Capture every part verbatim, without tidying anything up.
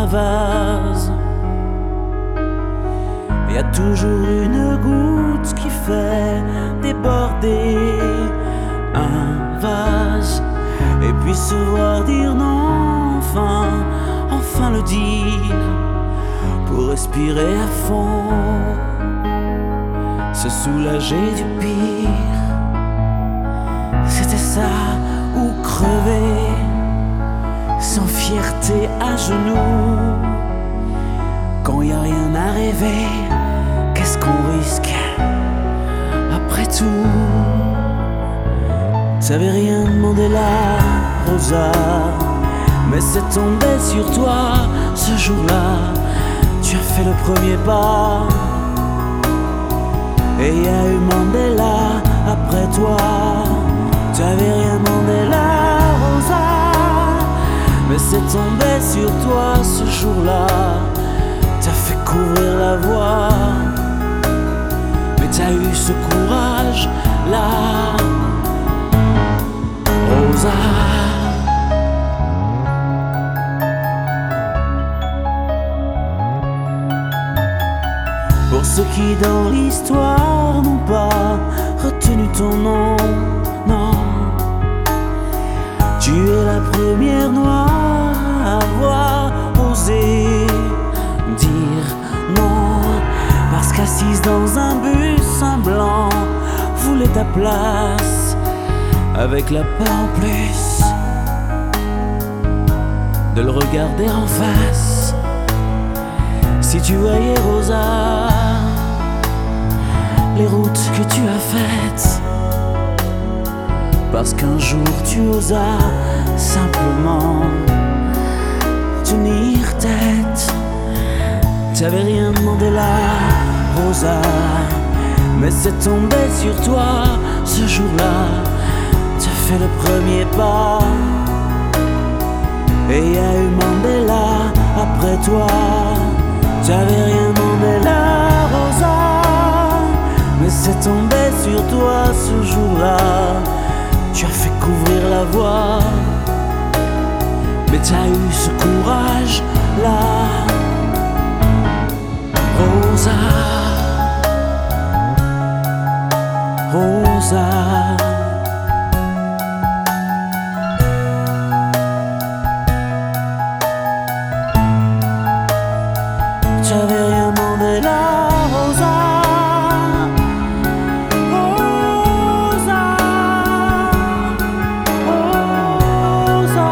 un vase. Y a toujours une goutte qui fait déborder un vase. Et puis se voir dire non, enfin, enfin le dire, pour respirer à fond, se soulager du pire. C'était ça ou crever, sans fierté à genoux. Quand y a rien à rêver, qu'est-ce qu'on risque après tout? T'avais rien demandé là, Rosa, mais c'est tombé sur toi ce jour-là. Tu as fait le premier pas, et y a eu Mandela après toi. T'avais rien demandé là, Rosa, mais c'est tombé sur toi ce jour-là. T'as fait couvrir la voie, mais t'as eu ce courage-là, Rosa. Pour ceux qui dans l'histoire n'ont pas retenu ton nom, non, tu es la première noire à avoir osé dire non. Parce qu'assise dans un bus, un blanc voulait ta place, avec la peur en plus de le regarder en face. Si tu voyais, Rosa, les routes que tu as faites, parce qu'un jour tu osas simplement tenir tête. T'avais rien demandé là, Rosa, mais c'est tombé sur toi ce jour-là. T'as fait le premier pas, et y a eu Mandela après toi. T'avais rien demandé là, Rosa, mais c'est tombé sur toi ce jour-là. Tu as fait couvrir la voie, mais t'as eu ce courage-là, Rosa, Rosa. T'avais rien demandé là, Rosa, Rosa, Rosa,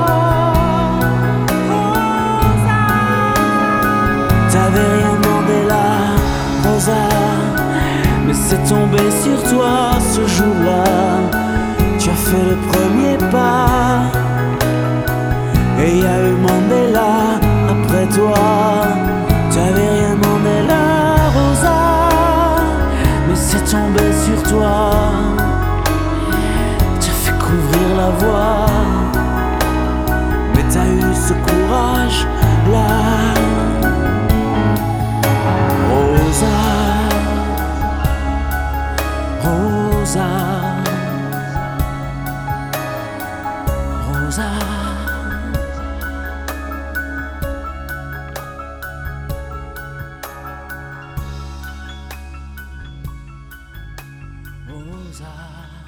Rosa. T'avais rien demandé là, Rosa, mais c'est tombé sur toi ce jour-là. Tu as fait le premier pas, et y a eu Mandela après toi. T'avais rien demandé là, Rosa, mais c'est tombé sur toi. T'as fait couvrir la voie, mais t'as eu ce courage-là, Rosa, Rosa, Rosa. Rosa.